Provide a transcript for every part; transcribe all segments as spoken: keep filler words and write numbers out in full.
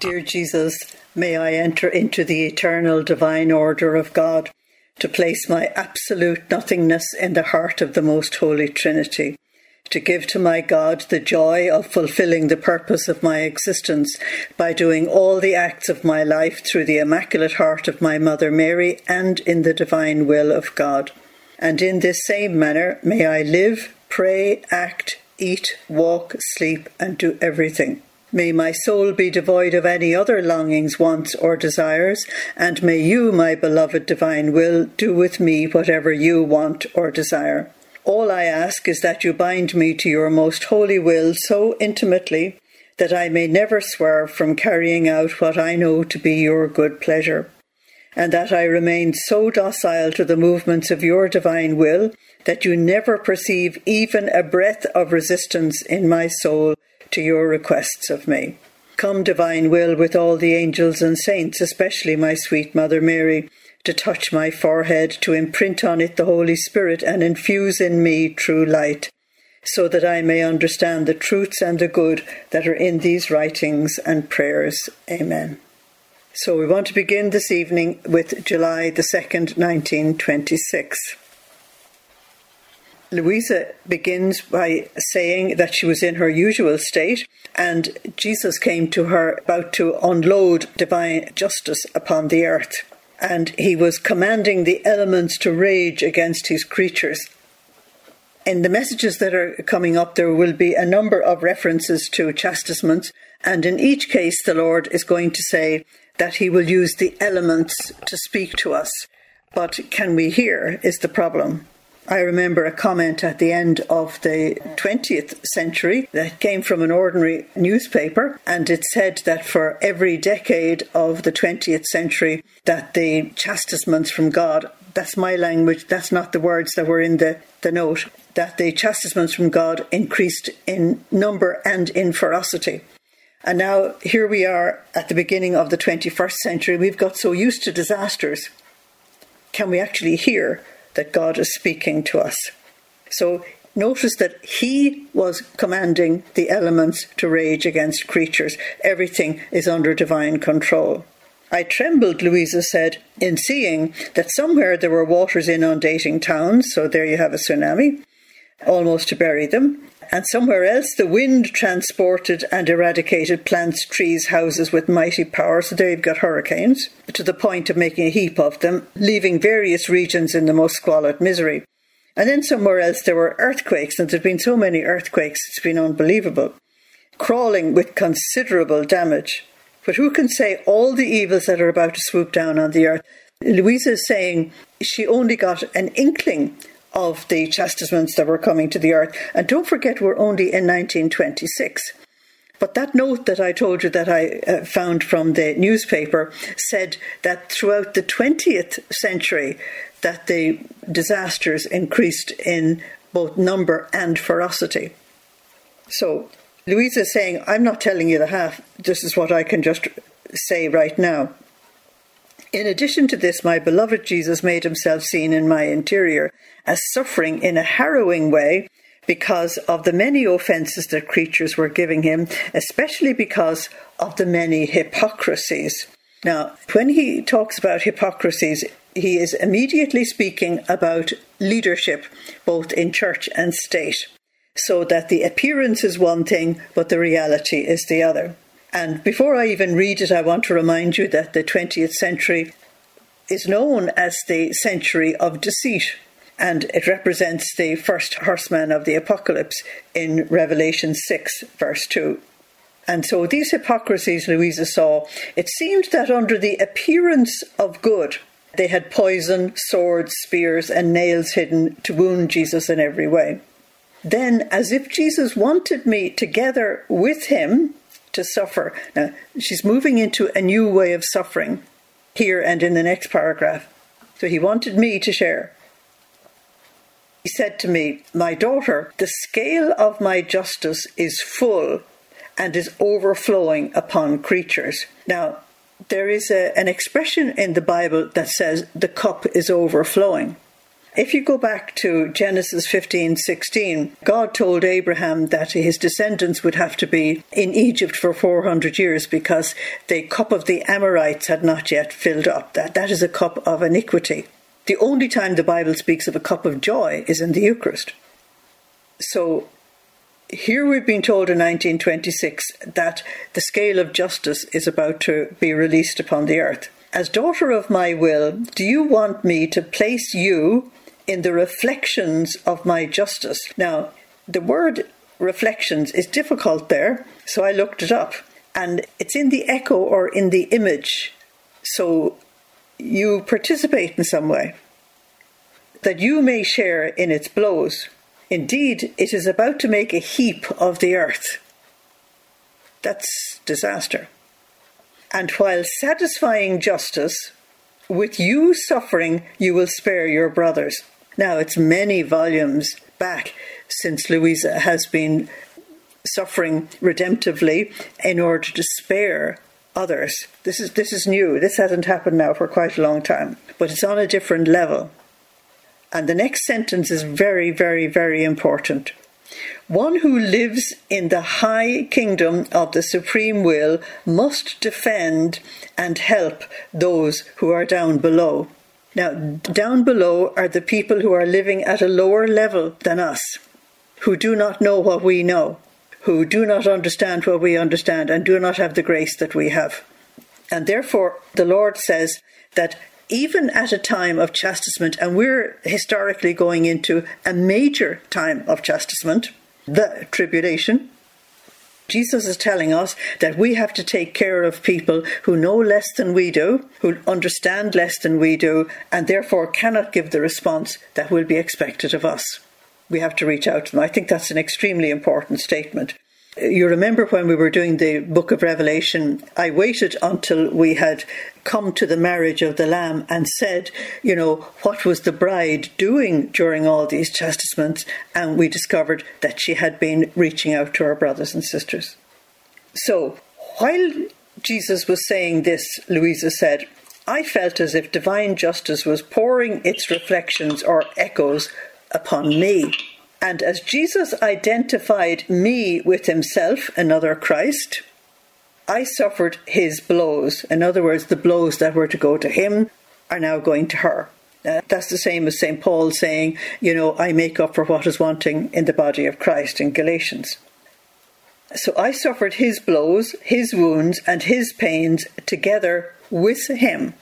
Dear Jesus, may I enter into the eternal divine order of God, to place my absolute nothingness in the heart of the most holy Trinity, to give to my God the joy of fulfilling the purpose of my existence by doing all the acts of my life through the Immaculate Heart of my Mother Mary and in the divine will of God. And in this same manner may I live, pray, act, eat, walk, sleep, and do everything. May my soul be devoid of any other longings, wants, or desires, and may you, my beloved divine will, do with me whatever you want or desire. All I ask is that you bind me to your most holy will so intimately that I may never swerve from carrying out what I know to be your good pleasure, and that I remain so docile to the movements of your divine will that you never perceive even a breath of resistance in my soul to your requests of me. Come, divine will, with all the angels and saints, especially my sweet Mother Mary, to touch my forehead, to imprint on it the Holy Spirit and infuse in me true light, so that I may understand the truths and the good that are in these writings and prayers. Amen. So we want to begin this evening with July the second, nineteen twenty-six. Louisa begins by saying that she was in her usual state and Jesus came to her about to unload divine justice upon the earth, and he was commanding the elements to rage against his creatures. In the messages that are coming up, there will be a number of references to chastisements, and in each case the Lord is going to say that he will use the elements to speak to us. But can we hear is the problem. I remember a comment at the end of the twentieth century that came from an ordinary newspaper, and it said that for every decade of the twentieth century that the chastisements from God, that's my language, that's not the words that were in the, the note, that the chastisements from God increased in number and in ferocity. And now here we are at the beginning of the twenty-first century. We've got so used to disasters. Can we actually hear that God is speaking to us? So notice that he was commanding the elements to rage against creatures. Everything is under divine control. I trembled, Louisa said, in seeing that somewhere there were waters inundating towns, so there you have a tsunami, almost to bury them, and somewhere else the wind transported and eradicated plants, trees, houses with mighty power, so there you've got hurricanes, to the point of making a heap of them, leaving various regions in the most squalid misery. And then somewhere else there were earthquakes, and there's been so many earthquakes, it's been unbelievable, crawling with considerable damage. But who can say all the evils that are about to swoop down on the earth? Louisa is saying she only got an inkling of the chastisements that were coming to the earth. And don't forget, we're only in nineteen twenty-six. But that note that I told you that I uh, found from the newspaper said that throughout the twentieth century that the disasters increased in both number and ferocity. So Louisa is saying, I'm not telling you the half, this is what I can just say right now. In addition to this, my beloved Jesus made himself seen in my interior as suffering in a harrowing way because of the many offences that creatures were giving him, especially because of the many hypocrisies. Now, when he talks about hypocrisies, he is immediately speaking about leadership, both in church and state, so that the appearance is one thing, but the reality is the other. And before I even read it, I want to remind you that the twentieth century is known as the century of deceit, and it represents the first horseman of the apocalypse in Revelation six, verse two. And so these hypocrisies Louisa saw, it seemed that under the appearance of good, they had poison, swords, spears, and nails hidden to wound Jesus in every way. Then, as if Jesus wanted me together with him to suffer. Now, she's moving into a new way of suffering here and in the next paragraph. So he wanted me to share. He said to me, my daughter, the scale of my justice is full and is overflowing upon creatures. Now, there is a, an expression in the Bible that says the cup is overflowing. If you go back to Genesis fifteen sixteen, God told Abraham that his descendants would have to be in Egypt for four hundred years because the cup of the Amorites had not yet filled up. That, that is a cup of iniquity. The only time the Bible speaks of a cup of joy is in the Eucharist. So here we've been told in nineteen twenty-six that the scale of justice is about to be released upon the earth. As daughter of my will, do you want me to place you in the reflections of my justice? Now, the word reflections is difficult there, so I looked it up. And it's in the echo or in the image. So you participate in some way, that you may share in its blows. Indeed, it is about to make a heap of the earth. That's disaster. And while satisfying justice, with you suffering, you will spare your brothers. Now, it's many volumes back since Louisa has been suffering redemptively in order to spare others. This is, this is new. This hasn't happened now for quite a long time, but it's on a different level. And the next sentence is very, very, very important. One who lives in the high kingdom of the supreme will must defend and help those who are down below. Now, down below are the people who are living at a lower level than us, who do not know what we know, who do not understand what we understand, and do not have the grace that we have. And therefore, the Lord says that even at a time of chastisement, and we're historically going into a major time of chastisement, the tribulation, Jesus is telling us that we have to take care of people who know less than we do, who understand less than we do, and therefore cannot give the response that will be expected of us. We have to reach out to them. I think that's an extremely important statement. You remember when we were doing the book of Revelation, I waited until we had come to the marriage of the Lamb and said, you know, what was the bride doing during all these chastisements? And we discovered that she had been reaching out to her brothers and sisters. So while Jesus was saying this, Louisa said, I felt as if divine justice was pouring its reflections or echoes upon me. And as Jesus identified me with himself, another Christ, I suffered his blows. In other words, the blows that were to go to him are now going to her. Uh, that's the same as Saint Paul saying, you know, I make up for what is wanting in the body of Christ in Galatians. So I suffered his blows, his wounds, and his pains together with him.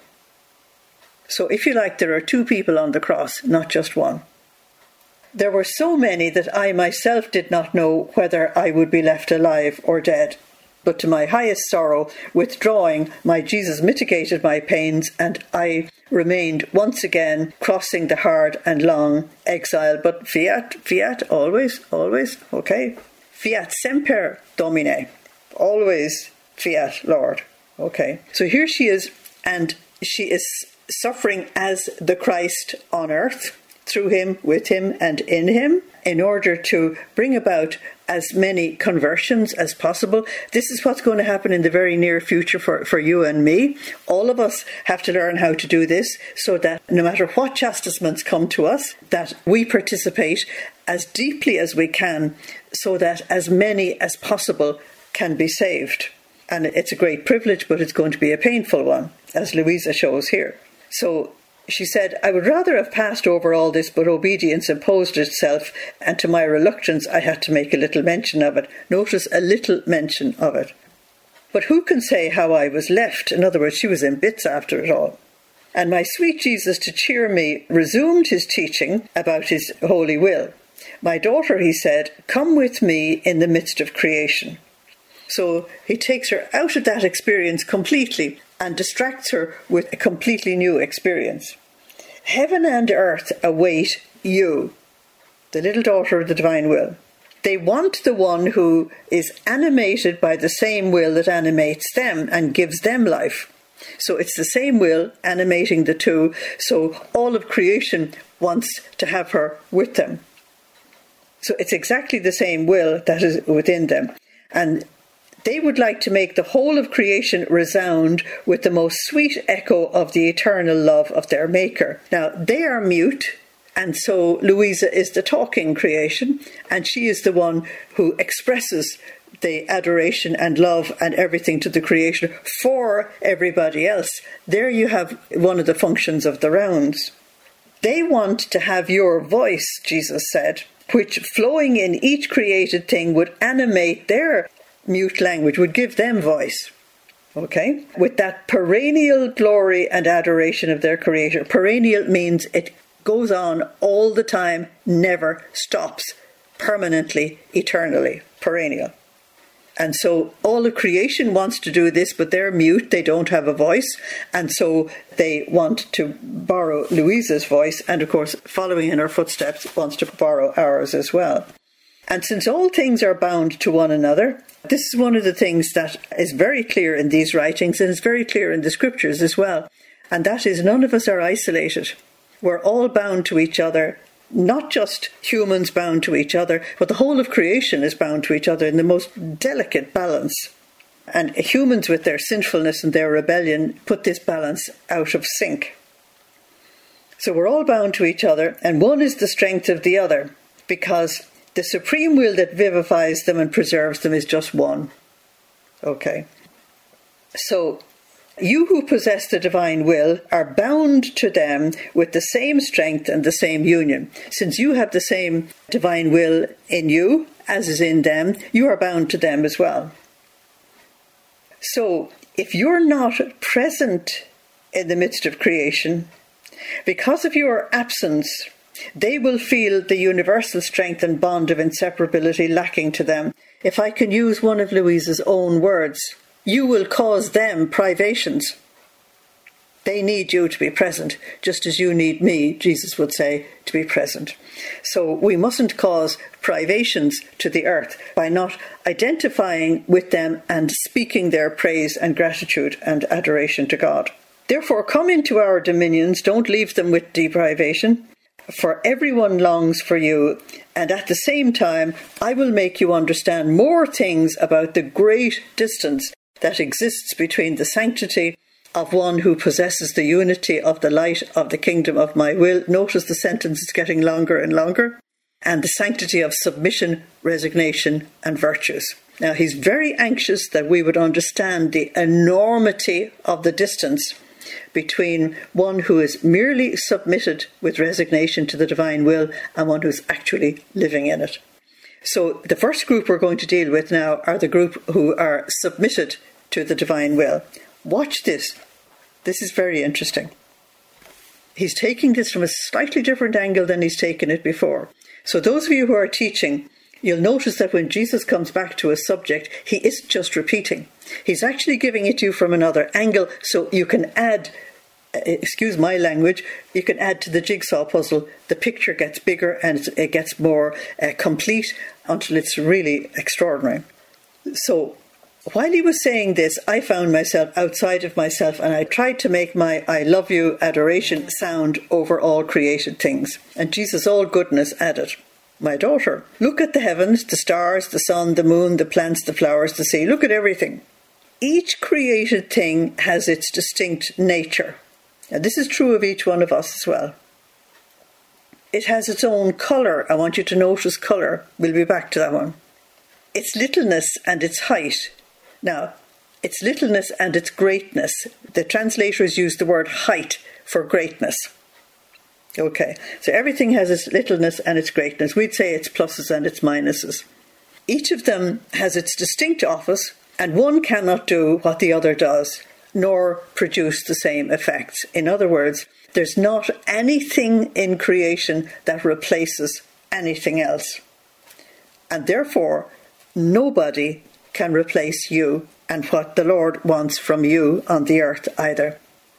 So if you like, there are two people on the cross, not just one. There were so many that I myself did not know whether I would be left alive or dead. But to my highest sorrow, withdrawing, my Jesus mitigated my pains, and I remained once again crossing the hard and long exile. But fiat, fiat, always, always, okay. Fiat semper Domine, always fiat, Lord. Okay, so here she is, and she is suffering as the Christ on earth, through him, with him, and in him, in order to bring about as many conversions as possible. This is what's going to happen in the very near future for, for you and me. All of us have to learn how to do this so that no matter what chastisements come to us, that we participate as deeply as we can so that as many as possible can be saved. And it's a great privilege, but it's going to be a painful one, as Louisa shows here. So she said, I would rather have passed over all this, but obedience imposed itself, and to my reluctance I had to make a little mention of it. Notice a little mention of it. But who can say how I was left? In other words, she was in bits after it all. And my sweet Jesus, to cheer me, resumed his teaching about his holy will. My daughter, he said, come with me in the midst of creation. So he takes her out of that experience completely and distracts her with a completely new experience. Heaven and earth await you, the little daughter of the divine will. They want the one who is animated by the same will that animates them and gives them life. So it's the same will animating the two. So all of creation wants to have her with them. So it's exactly the same will that is within them. And they would like to make the whole of creation resound with the most sweet echo of the eternal love of their Maker. Now, they are mute, And so Louisa is the talking creation, and she is the one who expresses the adoration and love and everything to the creation for everybody else. There you have one of the functions of the rounds. They want to have your voice, Jesus said, which flowing in each created thing would animate their mute language, would give them voice. Okay? With that perennial glory and adoration of their creator. Perennial means it goes on all the time, never stops, permanently, eternally, perennial. And so all of creation wants to do this, but they're mute, they don't have a voice, and so they want to borrow Louisa's voice, and of course, following in her footsteps, wants to borrow ours as well. And since all things are bound to one another, this is one of the things that is very clear in these writings, and is very clear in the scriptures as well, and that is none of us are isolated. We're all bound to each other. Not just humans bound to each other, but the whole of creation is bound to each other in the most delicate balance. And humans with their sinfulness and their rebellion put this balance out of sync. So we're all bound to each other, and one is the strength of the other, because the supreme will that vivifies them and preserves them is just one. Okay. So you who possess the divine will are bound to them with the same strength and the same union. Since you have the same divine will in you, as is in them, you are bound to them as well. So, if you're not present in the midst of creation, because of your absence, they will feel the universal strength and bond of inseparability lacking to them. If I can use one of Louisa's own words, you will cause them privations. They need you to be present, just as you need me, Jesus would say, to be present. So we mustn't cause privations to the earth by not identifying with them and speaking their praise and gratitude and adoration to God. Therefore, come into our dominions, don't leave them with deprivation, for everyone longs for you, and at the same time, I will make you understand more things about the great distance that exists between the sanctity of one who possesses the unity of the light of the kingdom of my will. Notice the sentence is getting longer and longer. And the sanctity of submission, resignation, and virtues. Now, he's very anxious that we would understand the enormity of the distance between one who is merely submitted with resignation to the divine will and one who's actually living in it. So the first group we're going to deal with now are the group who are submitted to the divine will. Watch this. This is very interesting. He's taking this from a slightly different angle than he's taken it before. So those of you who are teaching, you'll notice that when Jesus comes back to a subject, he isn't just repeating. He's actually giving it to you from another angle, so you can add, excuse my language, you can add to the jigsaw puzzle. The picture gets bigger and it gets more uh, complete until it's really extraordinary. So while he was saying this, I found myself outside of myself, and I tried to make my I love you adoration sound over all created things. And Jesus' all goodness added, my daughter, look at the heavens, the stars, the sun, the moon, the plants, the flowers, the sea. Look at everything. Each created thing has its distinct nature. And this is true of each one of us as well. It has its own colour. I want you to notice colour. We'll be back to that one. Its littleness and its height. Now, its littleness and its greatness. The translators use the word height for greatness. Okay, so everything has its littleness and its greatness. We'd say its pluses and its minuses. Each of them has its distinct office, and one cannot do what the other does, nor produce the same effects. In other words, there's not anything in creation that replaces anything else. And therefore, nobody can replace you and what the Lord wants from you on the earth either.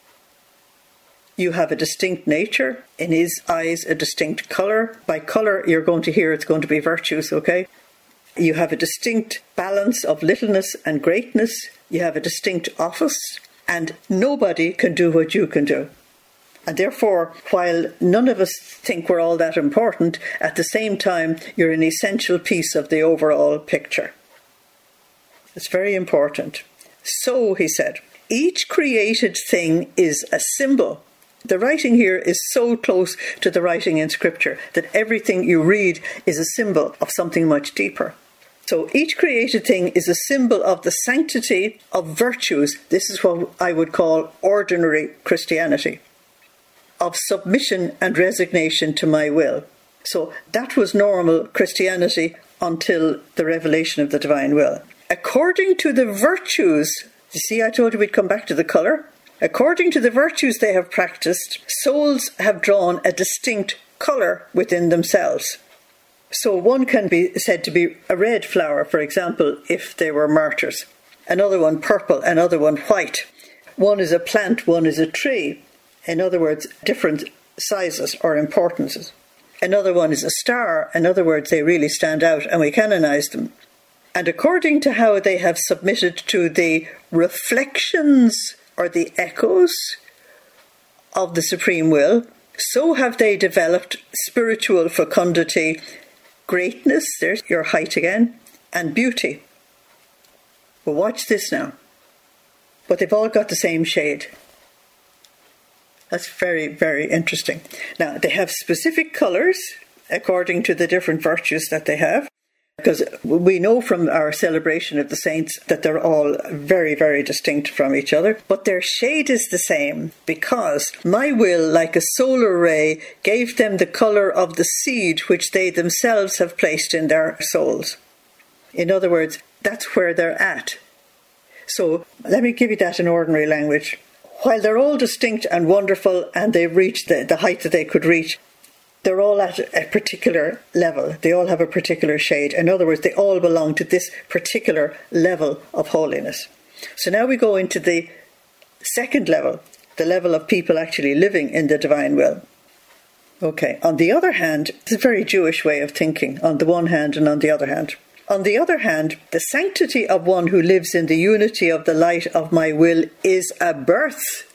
You have a distinct nature, in his eyes a distinct colour. By colour you're going to hear it's going to be virtues, okay? You have a distinct balance of littleness and greatness. You have a distinct office, and nobody can do what you can do. And therefore, while none of us think we're all that important, at the same time you're an essential piece of the overall picture. It's very important. So, he said, each created thing is a symbol. The writing here is so close to the writing in Scripture that everything you read is a symbol of something much deeper. So each created thing is a symbol of the sanctity of virtues. This is what I would call ordinary Christianity, of submission and resignation to my will. So that was normal Christianity until the revelation of the divine will. According to the virtues, you see, I told you we'd come back to the colour. According to the virtues they have practiced, souls have drawn a distinct colour within themselves. So one can be said to be a red flower, for example, if they were martyrs. Another one purple, another one white. One is a plant, one is a tree. In other words, different sizes or importances. Another one is a star. In other words, they really stand out and we canonize them. And according to how they have submitted to the reflections or the echoes of the supreme will, so have they developed spiritual fecundity, greatness, there's your height again, and beauty. Well, watch this now. But they've all got the same shade. That's very, very interesting. Now, they have specific colours according to the different virtues that they have. Because we know from our celebration of the saints that they're all very, very distinct from each other. But their shade is the same because my will, like a solar ray, gave them the colour of the seed which they themselves have placed in their souls. In other words, that's where they're at. So let me give you that in ordinary language. While they're all distinct and wonderful and they've reached the, the height that they could reach, they're all at a particular level. They all have a particular shade. In other words, they all belong to this particular level of holiness. So now we go into the second level, the level of people actually living in the divine will. Okay, on the other hand, it's a very Jewish way of thinking, on the one hand and on the other hand. On the other hand, the sanctity of one who lives in the unity of the light of my will is a birth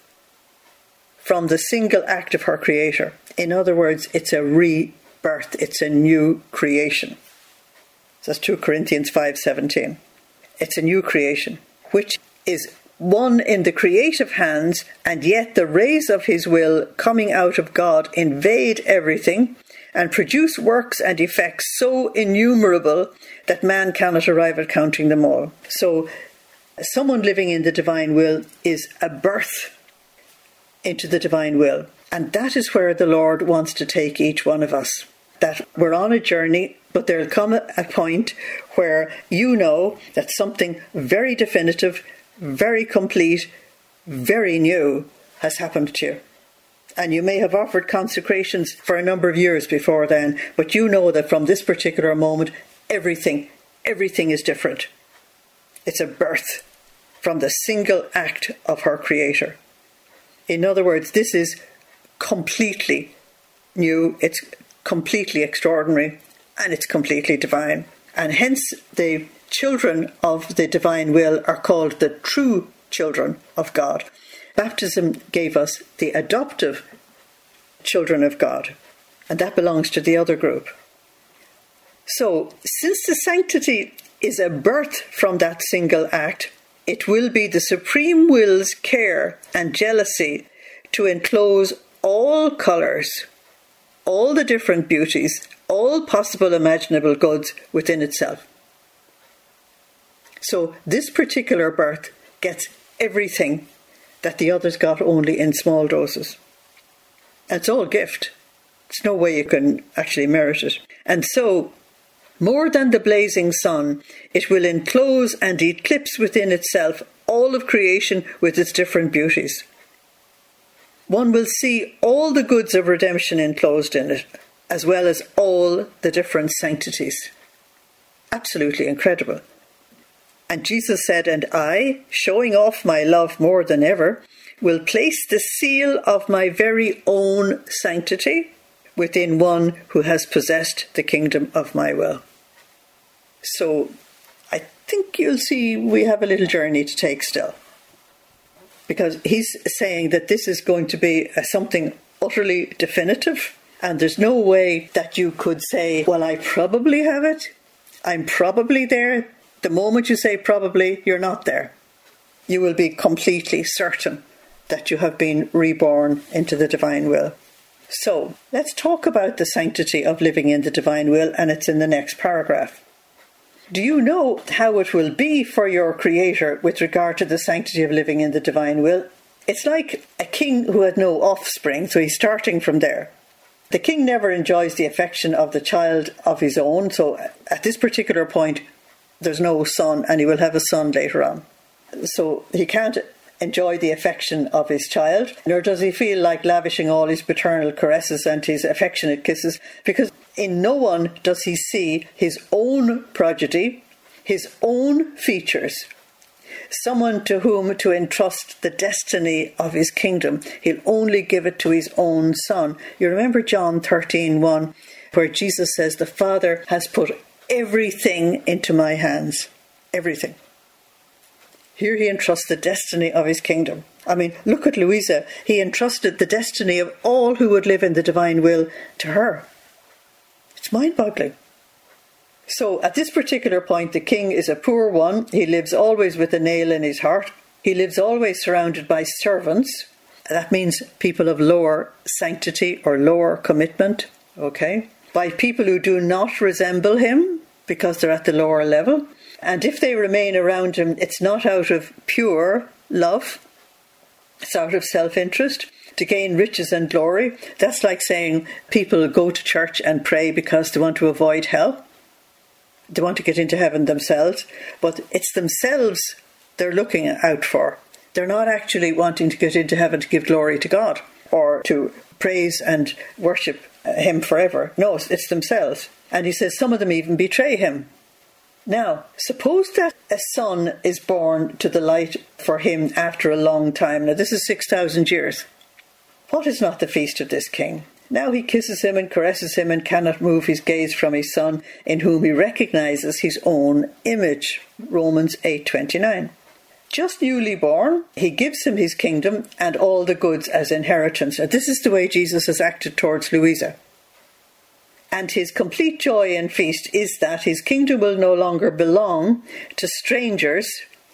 from the single act of her creator. In other words, it's a rebirth, it's a new creation. That's two Corinthians five seventeen. It's a new creation, which is one in the creative hands, and yet the rays of his will coming out of God invade everything and produce works and effects so innumerable that man cannot arrive at counting them all. So someone living in the divine will is a birth into the divine will. And that is where the Lord wants to take each one of us. That we're on a journey, but there'll come a point where you know that something very definitive, very complete, very new has happened to you. And you may have offered consecrations for a number of years before then, but you know that from this particular moment, everything, everything is different. It's a birth from the single act of her creator. In other words, this is completely new, it's completely extraordinary, and it's completely divine. And hence the children of the divine will are called the true children of God. Baptism gave us the adoptive children of God, and that belongs to the other group. So, since the sanctity is a birth from that single act, it will be the supreme will's care and jealousy to enclose all colours, all the different beauties, all possible imaginable goods within itself. So this particular birth gets everything that the others got only in small doses. And it's all gift. There's no way you can actually merit it. And so, more than the blazing sun, it will enclose and eclipse within itself all of creation with its different beauties. One will see all the goods of redemption enclosed in it, as well as all the different sanctities. Absolutely incredible. And Jesus said, and I, showing off my love more than ever, will place the seal of my very own sanctity within one who has possessed the kingdom of my will. So I think you'll see we have a little journey to take still. Because he's saying that this is going to be something utterly definitive, and there's no way that you could say, well, I probably have it, I'm probably there. The moment you say probably, you're not there. You will be completely certain that you have been reborn into the divine will. So, let's talk about the sanctity of living in the divine will, and it's in the next paragraph. Do you know how it will be for your Creator with regard to the sanctity of living in the divine will? It's like a king who had no offspring, so he's starting from there. The king never enjoys the affection of the child of his own, so at this particular point, there's no son, and he will have a son later on. So he can't enjoy the affection of his child, nor does he feel like lavishing all his paternal caresses and his affectionate kisses, because in no one does he see his own progeny, his own features, someone to whom to entrust the destiny of his kingdom. He'll only give it to his own son. You remember John thirteen one, where Jesus says, the Father has put everything into my hands. Everything. Here he entrusts the destiny of his kingdom. I mean, look at Louisa. He entrusted the destiny of all who would live in the divine will to her. It's mind-boggling. So at this particular point, the king is a poor one. He lives always with a nail in his heart. He lives always surrounded by servants. That means people of lower sanctity or lower commitment. Okay? By people who do not resemble him because they're at the lower level. And if they remain around him, it's not out of pure love. It's out of self-interest to gain riches and glory. That's like saying people go to church and pray because they want to avoid hell. They want to get into heaven themselves. But it's themselves they're looking out for. They're not actually wanting to get into heaven to give glory to God or to praise and worship him forever. No, it's themselves. And he says some of them even betray him. Now, suppose that a son is born to the light for him after a long time. Now, this is six thousand years. What is not the feast of this king? Now he kisses him and caresses him and cannot move his gaze from his son, in whom he recognizes his own image. Romans eight twenty-nine. Just newly born, he gives him his kingdom and all the goods as inheritance. Now, this is the way Jesus has acted towards Louisa. And his complete joy and feast is that his kingdom will no longer belong to strangers.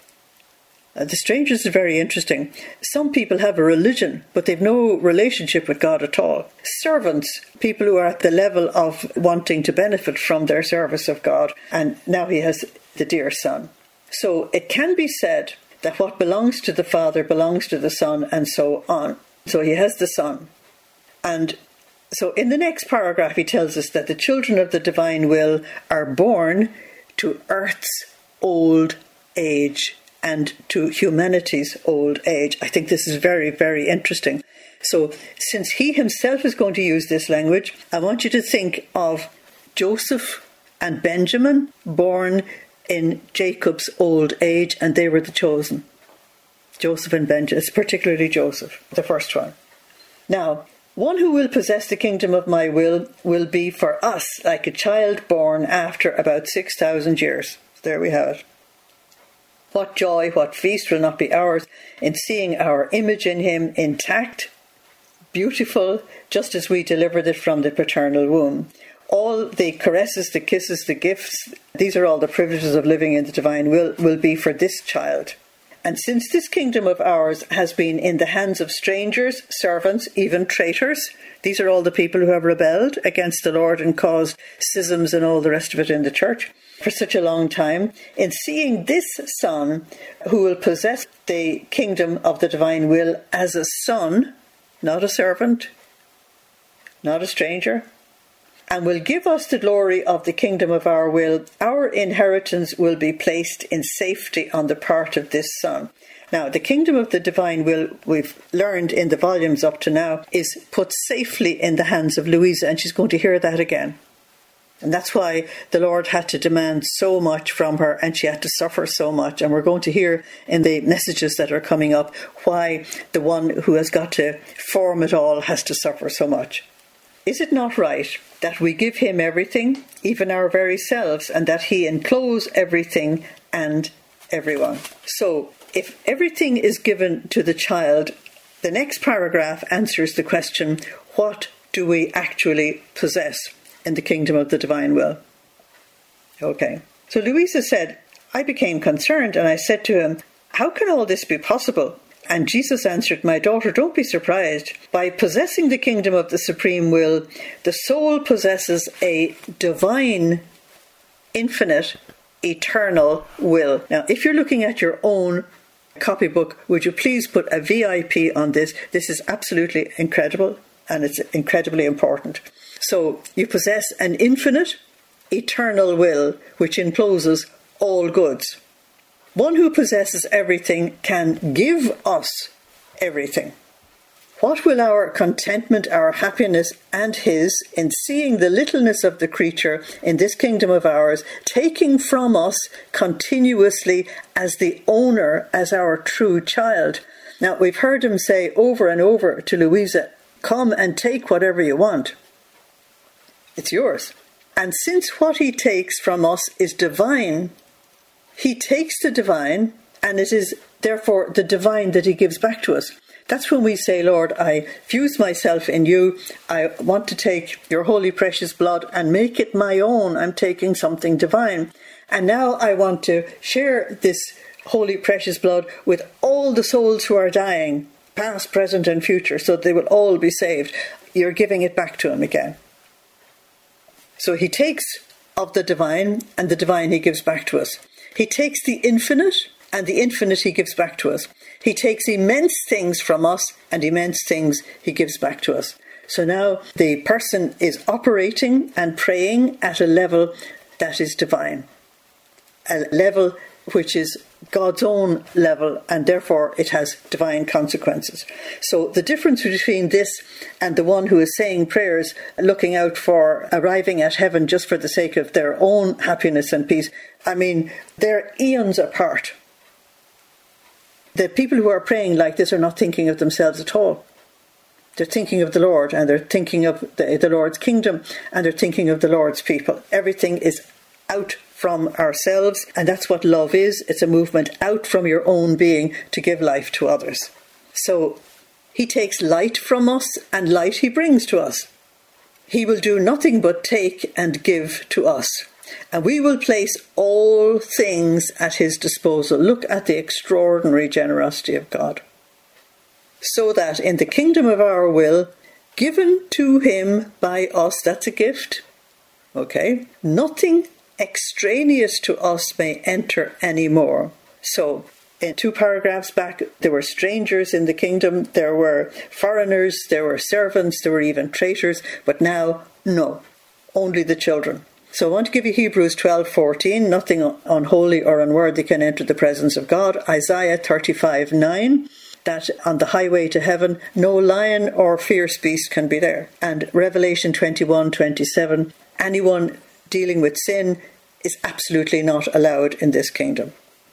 Uh, the strangers is very interesting. Some people have a religion, but they've no relationship with God at all. Servants, people who are at the level of wanting to benefit from their service of God. And now he has the dear son. So it can be said that what belongs to the Father belongs to the Son, and so on. So he has the Son. And so in the next paragraph, he tells us that the children of the divine will are born to earth's old age and to humanity's old age. I think this is very, very interesting. So since he himself is going to use this language, I want you to think of Joseph and Benjamin born in Jacob's old age, and they were the chosen. Joseph and Benjamin, it's particularly Joseph, the first one. Now, one who will possess the kingdom of my will will be for us like a child born after about six thousand years. There we have it. What joy, what feast will not be ours in seeing our image in him intact, beautiful, just as we delivered it from the paternal womb. All the caresses, the kisses, the gifts, these are all the privileges of living in the divine will, will be for this child. And since this kingdom of ours has been in the hands of strangers, servants, even traitors, these are all the people who have rebelled against the Lord and caused schisms and all the rest of it in the church for such a long time, in seeing this son who will possess the kingdom of the divine will as a son, not a servant, not a stranger, and will give us the glory of the kingdom of our will, our inheritance will be placed in safety on the part of this son. Now, the kingdom of the divine will, we've learned in the volumes up to now, is put safely in the hands of Louisa, and she's going to hear that again. And that's why the Lord had to demand so much from her, and she had to suffer so much. And we're going to hear in the messages that are coming up why the one who has got to form it all has to suffer so much. Is it not right that we give him everything, even our very selves, and that he enclose everything and everyone? So, if everything is given to the child, the next paragraph answers the question, what do we actually possess in the kingdom of the divine will? Okay. So Louisa said, I became concerned and I said to him, how can all this be possible? And Jesus answered, "My daughter, don't be surprised. By possessing the kingdom of the supreme will, the soul possesses a divine, infinite, eternal will." Now, if you're looking at your own copybook, would you please put a V I P on this? This is absolutely incredible, and it's incredibly important. So, you possess an infinite, eternal will, which encloses all goods. One who possesses everything can give us everything. What will our contentment, our happiness, and his in seeing the littleness of the creature in this kingdom of ours, taking from us continuously as the owner, as our true child? Now, we've heard him say over and over to Louisa, "Come and take whatever you want. It's yours." And since what he takes from us is divine, he takes the divine, and it is therefore the divine that he gives back to us. That's when we say, "Lord, I fuse myself in you. I want to take your holy precious blood and make it my own. I'm taking something divine. And now I want to share this holy precious blood with all the souls who are dying, past, present and future, so they will all be saved." You're giving it back to him again. So he takes of the divine, and the divine he gives back to us. He takes the infinite, and the infinite he gives back to us. He takes immense things from us, and immense things he gives back to us. So now the person is operating and praying at a level that is divine, a level which is God's own level, and therefore it has divine consequences. So the difference between this and the one who is saying prayers, looking out for arriving at heaven just for the sake of their own happiness and peace, I mean, they're eons apart. The people who are praying like this are not thinking of themselves at all. They're thinking of the Lord, and they're thinking of the, the Lord's kingdom, and they're thinking of the Lord's people. Everything is out from ourselves, and that's what love is. It's a movement out from your own being to give life to others. So he takes light from us, and light he brings to us. He will do nothing but take and give to us, and we will place all things at his disposal. Look at the extraordinary generosity of God. So that in the kingdom of our will, given to him by us, that's a gift, okay, nothing extraneous to us may enter anymore. So in two paragraphs back, there were strangers in the kingdom, there were foreigners, there were servants, there were even traitors, but now, no, only the children. So I want to give you Hebrews twelve fourteen, nothing unholy or unworthy can enter the presence of God. Isaiah thirty-five nine, that on the highway to heaven, no lion or fierce beast can be there. And Revelation twenty-one twenty-seven, anyone dealing with sin is absolutely not allowed in this kingdom.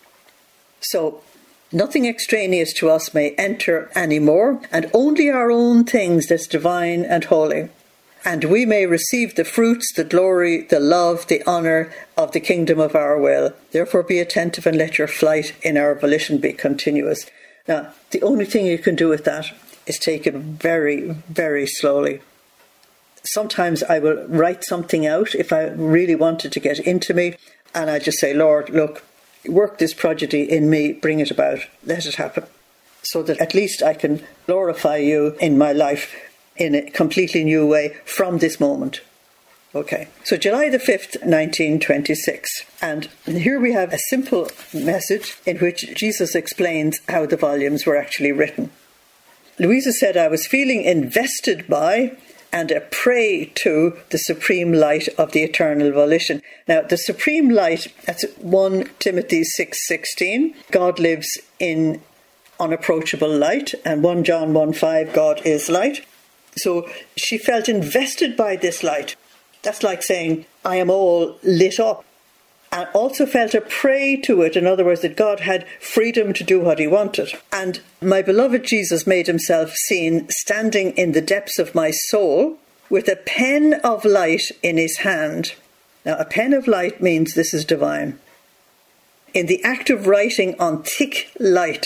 So nothing extraneous to us may enter anymore, and only our own things that's divine and holy. And we may receive the fruits, the glory, the love, the honour of the kingdom of our will. Therefore be attentive and let your flight in our volition be continuous. Now, the only thing you can do with that is take it very, very slowly. Sometimes I will write something out if I really wanted to get into me, and I just say, "Lord, look, work this prodigy in me, bring it about, let it happen, so that at least I can glorify you in my life in a completely new way from this moment." Okay, so July the fifth, nineteen twenty-six, and here we have a simple message in which Jesus explains how the volumes were actually written. Louisa said, "I was feeling invested by and a prey to the supreme light of the eternal volition." Now, the supreme light, that's First Timothy six sixteen. God lives in unapproachable light, and First John one five, God is light. So she felt invested by this light. That's like saying, I am all lit up. And also felt a prey to it. In other words, that God had freedom to do what he wanted. And my beloved Jesus made himself seen standing in the depths of my soul with a pen of light in his hand. Now, a pen of light means this is divine. In the act of writing on thick light.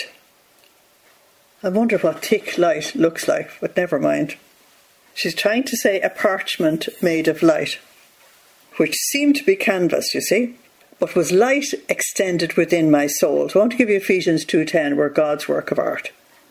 I wonder what thick light looks like, but never mind. She's trying to say a parchment made of light, which seemed to be canvas, you see, but was light extended within my soul. So I want to give you Ephesians two ten, we're God's work of art.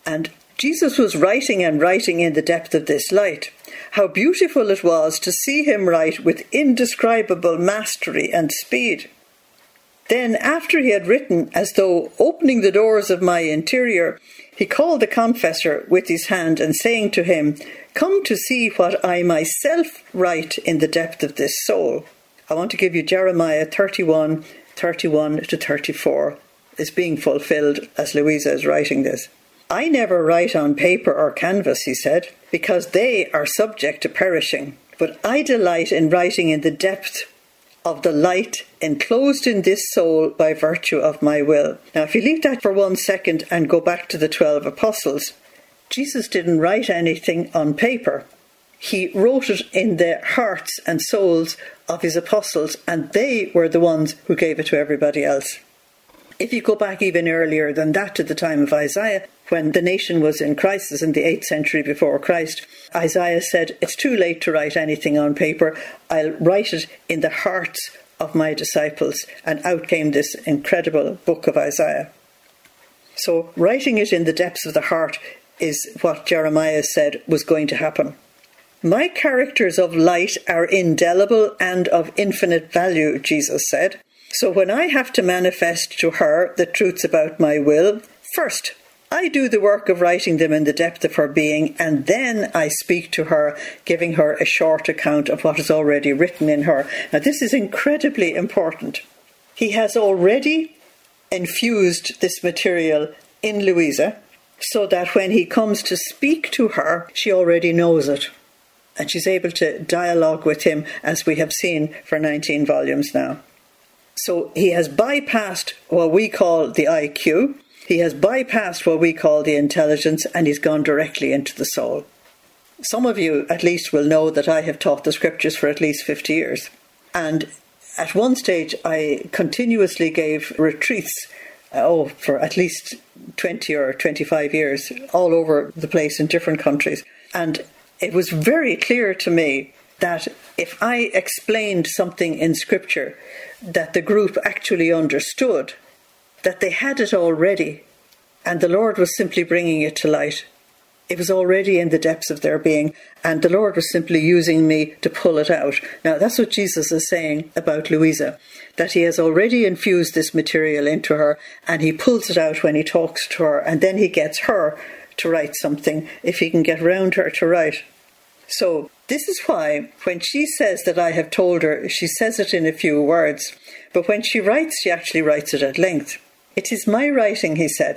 And Jesus was writing and writing in the depth of this light. How beautiful it was to see him write with indescribable mastery and speed. Then, after he had written, as though opening the doors of my interior, he called the confessor with his hand and saying to him, "Come to see what I myself write in the depth of this soul." I want to give you Jeremiah thirty-one, thirty-one to thirty-four. It's being fulfilled as Louisa is writing this. "I never write on paper or canvas," he said, "because they are subject to perishing. But I delight in writing in the depth of the light enclosed in this soul by virtue of my will." Now, if you leave that for one second and go back to the twelve apostles, Jesus didn't write anything on paper. He wrote it in the hearts and souls of his apostles, and they were the ones who gave it to everybody else. If you go back even earlier than that, to the time of Isaiah, when the nation was in crisis in the eighth century before Christ, Isaiah said, "It's too late to write anything on paper. I'll write it in the hearts of my disciples." And out came this incredible book of Isaiah. So writing it in the depths of the heart is what Jeremiah said was going to happen. "My characters of light are indelible and of infinite value," Jesus said. "So when I have to manifest to her the truths about my will, first, I do the work of writing them in the depth of her being, and then I speak to her, giving her a short account of what is already written in her." Now, this is incredibly important. He has already infused this material in Louisa, so that when he comes to speak to her, she already knows it. And she's able to dialogue with him, as we have seen for nineteen volumes now. So he has bypassed what we call the I Q, he has bypassed what we call the intelligence, and he's gone directly into the soul. Some of you at least will know that I have taught the scriptures for at least fifty years. And at one stage I continuously gave retreats, oh, for at least twenty or twenty-five years, all over the place in different countries. And it was very clear to me that if I explained something in scripture that the group actually understood, that they had it already, and the Lord was simply bringing it to light. It was already in the depths of their being, and the Lord was simply using me to pull it out. Now, that's what Jesus is saying about Louisa, that he has already infused this material into her, and he pulls it out when he talks to her, and then he gets her to write something, if he can get round her to write. So this is why when she says that I have told her, she says it in a few words, but when she writes, she actually writes it at length. "It is my writing," he said,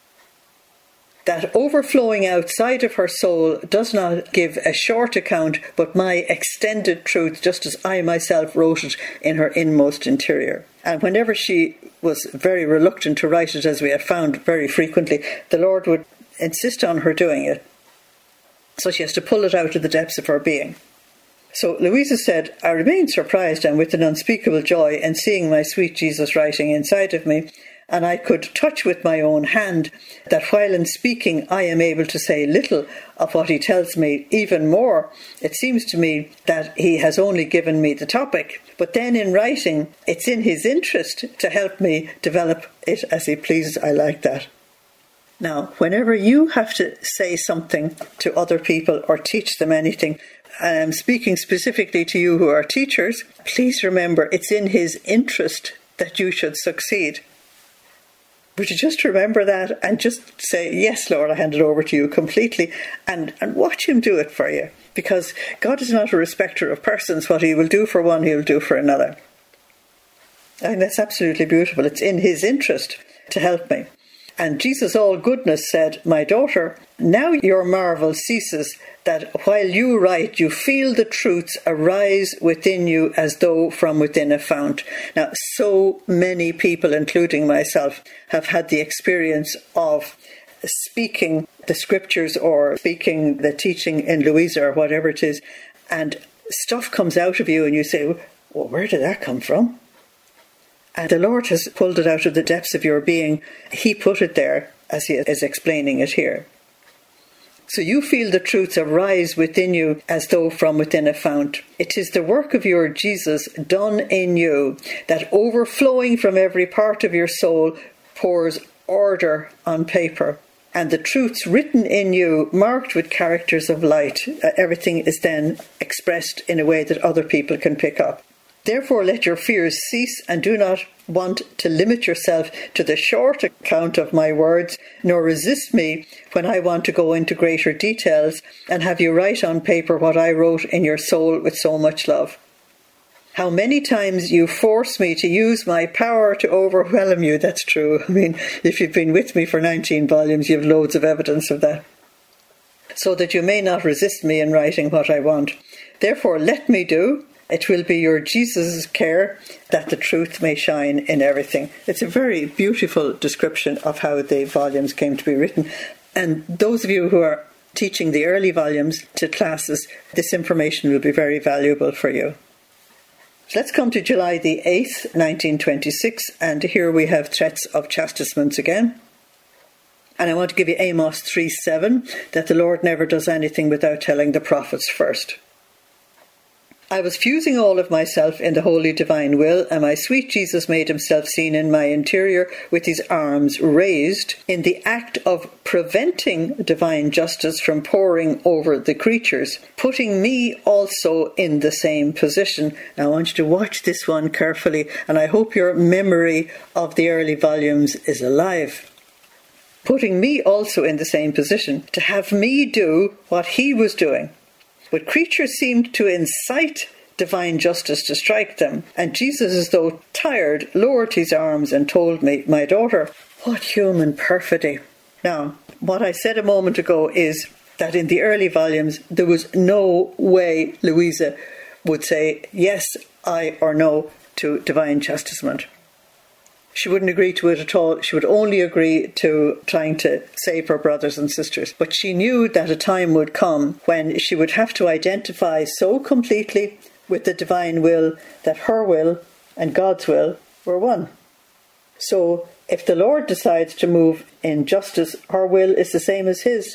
"that overflowing outside of her soul does not give a short account, but my extended truth, just as I myself wrote it in her inmost interior." And whenever she was very reluctant to write it, as we have found very frequently, the Lord would insist on her doing it. So she has to pull it out of the depths of her being. So Louisa said, "I remained surprised and with an unspeakable joy in seeing my sweet Jesus writing inside of me, and I could touch with my own hand that while in speaking I am able to say little of what he tells me, even more, it seems to me that he has only given me the topic. But then in writing, it's in his interest to help me develop it as he pleases." I like that. Now, whenever you have to say something to other people or teach them anything, and I'm speaking specifically to you who are teachers, please remember it's in his interest that you should succeed. Would you just remember that and just say, "Yes, Lord, I hand it over to you completely," and, and watch him do it for you. Because God is not a respecter of persons. What he will do for one, he will do for another. And that's absolutely beautiful. It's in his interest to help me. And Jesus, all goodness, said, "My daughter, now your marvel ceases, that while you write, you feel the truths arise within you as though from within a fount." Now, so many people, including myself, have had the experience of speaking the scriptures or speaking the teaching in Louisa or whatever it is, and stuff comes out of you and you say, "Well, where did that come from?" And the Lord has pulled it out of the depths of your being. He put it there as he is explaining it here. So you feel the truths arise within you as though from within a fount. It is the work of your Jesus done in you that overflowing from every part of your soul pours order on paper. and the truths written in you marked with characters of light. Uh, everything is then expressed in a way that other people can pick up. Therefore let your fears cease, and do not want to limit yourself to the short account of my words, nor resist me when I want to go into greater details and have you write on paper what I wrote in your soul with so much love. How many times you force me to use my power to overwhelm you. That's true. I mean, if you've been with me for nineteen volumes, you have loads of evidence of that. So that you may not resist me in writing what I want. Therefore, let me do. It will be your Jesus' care that the truth may shine in everything. It's a very beautiful description of how the volumes came to be written. And those of you who are teaching the early volumes to classes, this information will be very valuable for you. So let's come to July the eighth, nineteen twenty-six, and here we have threats of chastisements again. And I want to give you Amos three seven, that the Lord never does anything without telling the prophets first. I was fusing all of myself in the holy divine will, and my sweet Jesus made himself seen in my interior with his arms raised in the act of preventing divine justice from pouring over the creatures, putting me also in the same position. Now I want you to watch this one carefully, and I hope your memory of the early volumes is alive. Putting me also in the same position, to have me do what he was doing. But creatures seemed to incite divine justice to strike them, and Jesus, as though tired, lowered his arms and told me, my daughter, what human perfidy. Now, what I said a moment ago is that in the early volumes, there was no way Louisa would say yes, I or no to divine chastisement. She wouldn't agree to it at all. She would only agree to trying to save her brothers and sisters. But she knew that a time would come when she would have to identify so completely with the divine will that her will and God's will were one. So if the Lord decides to move in justice, her will is the same as his.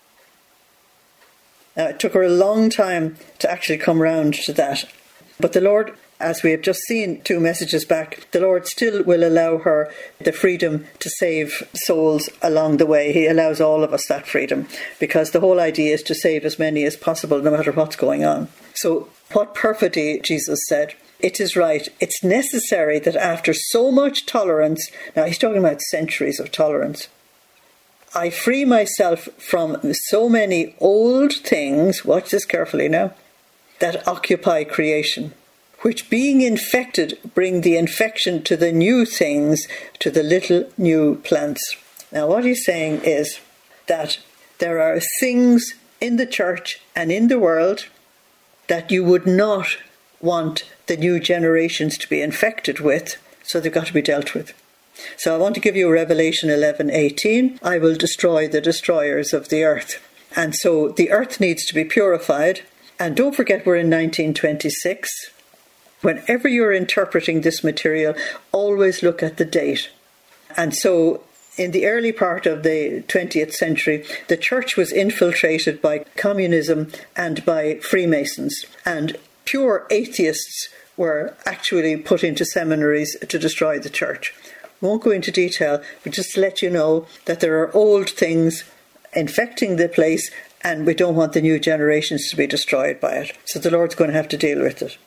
Now, it took her a long time to actually come round to that. But the Lord, as we have just seen two messages back, the Lord still will allow her the freedom to save souls along the way. He allows all of us that freedom, because the whole idea is to save as many as possible, no matter what's going on. So what perfidy, Jesus said. It is right. It's necessary that after so much tolerance, now he's talking about centuries of tolerance, I free myself from so many old things, watch this carefully now, that occupy creation, which being infected bring the infection to the new things, to the little new plants. Now what he's saying is that there are things in the church and in the world that you would not want the new generations to be infected with, so they've got to be dealt with. So I want to give you Revelation eleven eighteen. I will destroy the destroyers of the earth. And so the earth needs to be purified. And don't forget, we're in nineteen twenty-six. Whenever you're interpreting this material, always look at the date. And so in the early part of the twentieth century, the church was infiltrated by communism and by Freemasons. And pure atheists were actually put into seminaries to destroy the church. Won't go into detail, but just to let you know that there are old things infecting the place, and we don't want the new generations to be destroyed by it. So the Lord's going to have to deal with it.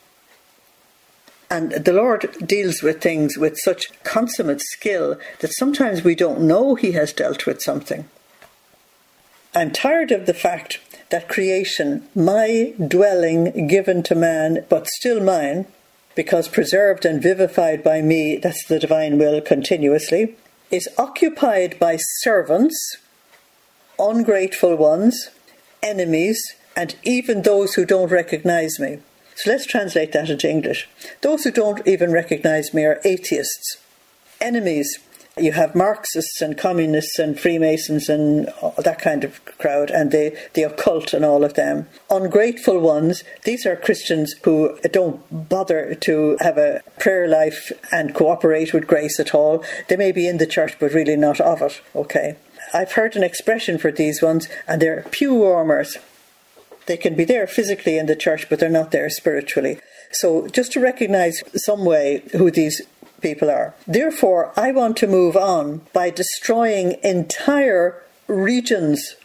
And the Lord deals with things with such consummate skill that sometimes we don't know he has dealt with something. I'm tired of the fact that creation, my dwelling given to man, but still mine, because preserved and vivified by me, that's the divine will continuously, is occupied by servants, ungrateful ones, enemies, and even those who don't recognize me. So let's translate that into English. Those who don't even recognize me are atheists. Enemies, you have Marxists and communists and Freemasons and that kind of crowd, and the, the occult and all of them. Ungrateful ones, these are Christians who don't bother to have a prayer life and cooperate with grace at all. They may be in the church but really not of it, okay? I've heard an expression for these ones, and they're pew warmers. They can be there physically in the church, but they're not there spiritually. So just to recognize some way who these people are. Therefore, I want to move on by destroying entire regions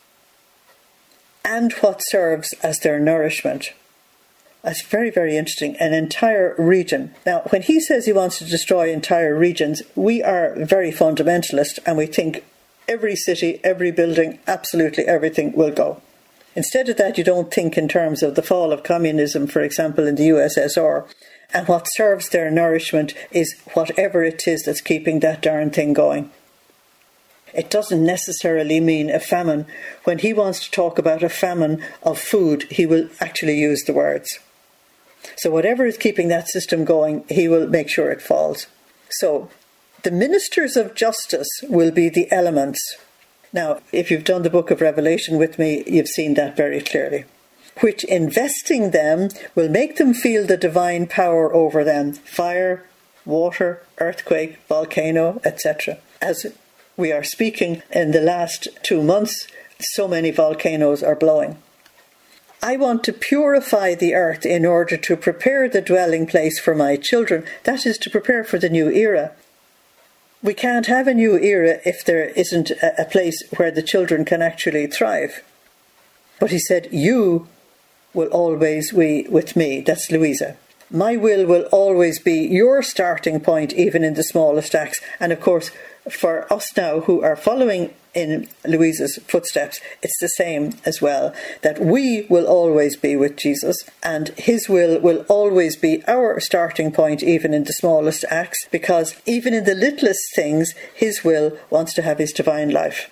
and what serves as their nourishment. That's very, very interesting. An entire region. Now, when he says he wants to destroy entire regions, we are very fundamentalist and we think every city, every building, absolutely everything will go. Instead of that, you don't think in terms of the fall of communism, for example, in the U S S R. And what serves their nourishment is whatever it is that's keeping that darn thing going. It doesn't necessarily mean a famine. When he wants to talk about a famine of food, he will actually use the words. So whatever is keeping that system going, he will make sure it falls. So the ministers of justice will be the elements. Now, if you've done the book of Revelation with me, you've seen that very clearly. Which investing them will make them feel the divine power over them. Fire, water, earthquake, volcano, et cetera. As we are speaking in the last two months, so many volcanoes are blowing. I want to purify the earth in order to prepare the dwelling place for my children. That is to prepare for the new era. We can't have a new era if there isn't a place where the children can actually thrive. But he said, you will always be with me. That's Louisa. My will will always be your starting point, even in the smallest acts. And of course, for us now who are following in Louisa's footsteps, it's the same as well, that we will always be with Jesus and his will will always be our starting point, even in the smallest acts, because even in the littlest things, his will wants to have his divine life.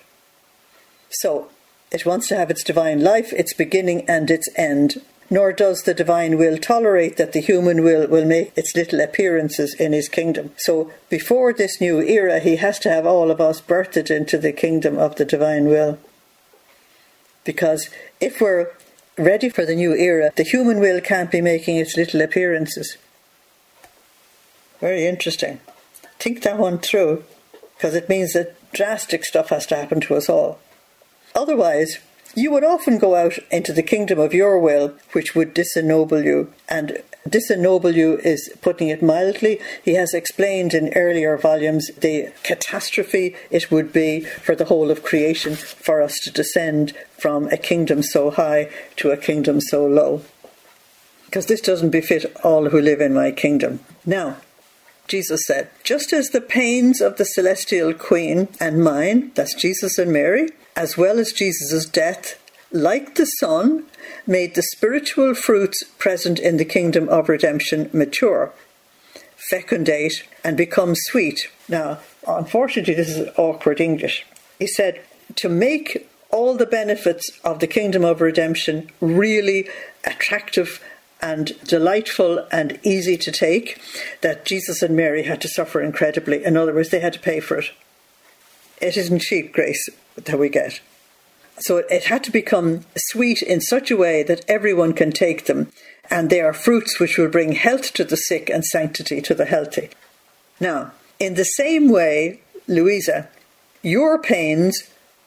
So it wants to have its divine life, its beginning and its end. Nor does the divine will tolerate that the human will will make its little appearances in his kingdom. So before this new era, he has to have all of us birthed into the kingdom of the divine will. Because if we're ready for the new era, the human will can't be making its little appearances. Very interesting. Think that one through, because it means that drastic stuff has to happen to us all. Otherwise, you would often go out into the kingdom of your will, which would disennoble you. And disennoble you is putting it mildly. He has explained in earlier volumes the catastrophe it would be for the whole of creation for us to descend from a kingdom so high to a kingdom so low. Because this doesn't befit all who live in my kingdom. Now, Jesus said, just as the pains of the celestial queen and mine, that's Jesus and Mary, as well as Jesus' death, like the sun, made the spiritual fruits present in the kingdom of redemption mature, fecundate, and become sweet. Now, unfortunately, this is awkward English. He said, to make all the benefits of the kingdom of redemption really attractive and delightful and easy to take, that Jesus and Mary had to suffer incredibly. In other words, they had to pay for it. It isn't cheap grace that we get. So it had to become sweet in such a way that everyone can take them, and they are fruits which will bring health to the sick and sanctity to the healthy. Now, in the same way, Louisa, your pains,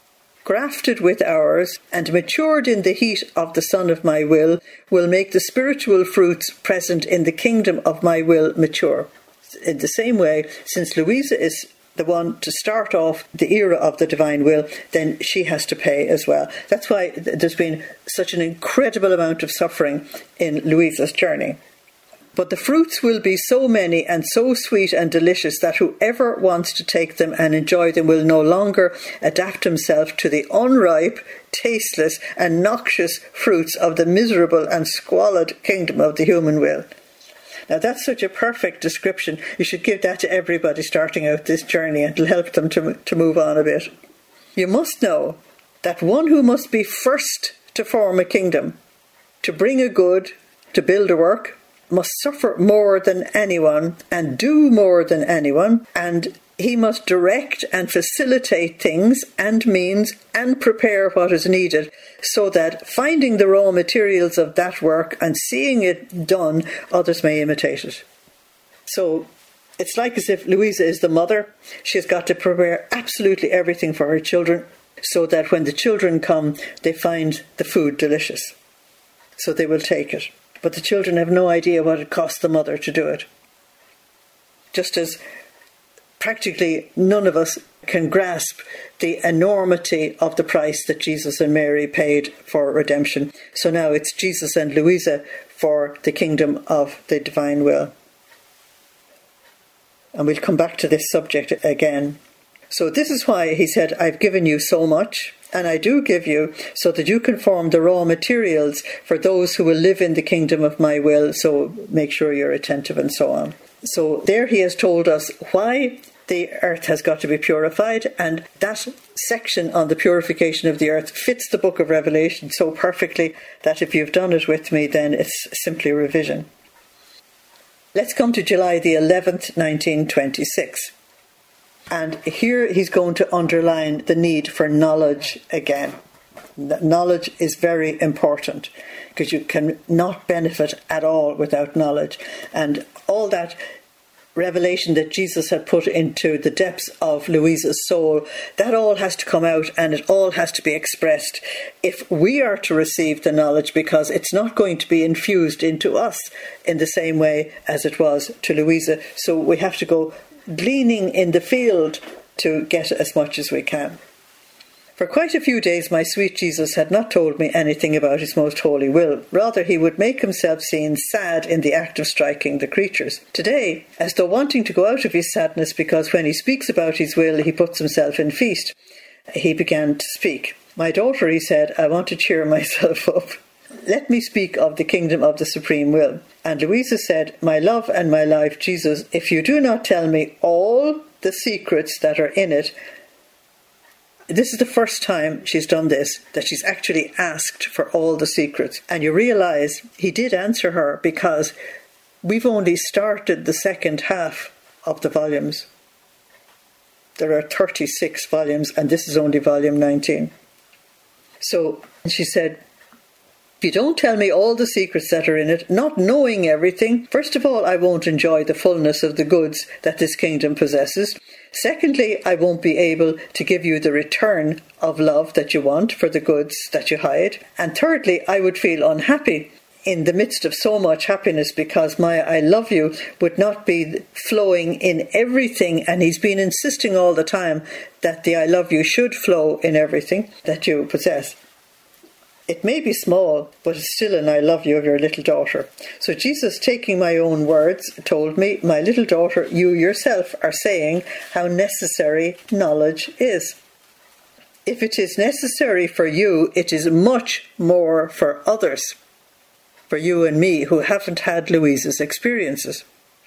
grafted with ours and matured in the heat of the sun of my will, will make the spiritual fruits present in the kingdom of my will mature. In the same way, since Louisa is the one to start off the era of the divine will, then she has to pay as well. That's why there's been such an incredible amount of suffering in Louisa's journey. But the fruits will be so many and so sweet and delicious that whoever wants to take them and enjoy them will no longer adapt himself to the unripe, tasteless and noxious fruits of the miserable and squalid kingdom of the human will. Now that's such a perfect description. You should give that to everybody starting out this journey, and it'll help them to, to move on a bit. You must know that one who must be first to form a kingdom, to bring a good, to build a work, must suffer more than anyone and do more than anyone, and he must direct and facilitate things and means and prepare what is needed, so that finding the raw materials of that work and seeing it done, others may imitate it. So it's like as if Louisa is the mother. She's got to prepare absolutely everything for her children, so that when the children come, they find the food delicious. So they will take it. But the children have no idea what it costs the mother to do it. Just as practically none of us can grasp the enormity of the price that Jesus and Mary paid for redemption. So now it's Jesus and Louisa for the kingdom of the divine will. And we'll come back to this subject again. So this is why he said, I've given you so much, and I do give you, so that you can form the raw materials for those who will live in the kingdom of my will. So make sure you're attentive and so on. So there he has told us why the earth has got to be purified, and that section on the purification of the earth fits the book of Revelation so perfectly that if you've done it with me, then it's simply revision. Let's come to July the eleventh, nineteen twenty-six. And here he's going to underline the need for knowledge again. That knowledge is very important, because you can not benefit at all without knowledge. And all that revelation that Jesus had put into the depths of Louisa's soul, that all has to come out, and it all has to be expressed if we are to receive the knowledge, because it's not going to be infused into us in the same way as it was to Louisa. So we have to go gleaning in the field to get as much as we can. For quite a few days my sweet Jesus had not told me anything about his most holy will. Rather, he would make himself seem sad in the act of striking the creatures. Today, as though wanting to go out of his sadness, because when he speaks about his will he puts himself in feast, he began to speak. My daughter, he said, I want to cheer myself up. Let me speak of the kingdom of the supreme will. And Louisa said, my love and my life, Jesus, if you do not tell me all the secrets that are in it. This is the first time she's done this, that she's actually asked for all the secrets. And you realise he did answer her, because we've only started the second half of the volumes. There are thirty-six volumes, and this is only volume nineteen. So she said, if you don't tell me all the secrets that are in it, not knowing everything, first of all, I won't enjoy the fullness of the goods that this kingdom possesses. Secondly, I won't be able to give you the return of love that you want for the goods that you hide. And thirdly, I would feel unhappy in the midst of so much happiness, because my I love you would not be flowing in everything. And he's been insisting all the time that the I love you should flow in everything that you possess. It may be small, but it's still an I love you of your little daughter. So Jesus, taking my own words, told me, my little daughter, you yourself are saying how necessary knowledge is. If it is necessary for you, it is much more for others, for you and me who haven't had Louisa's experiences.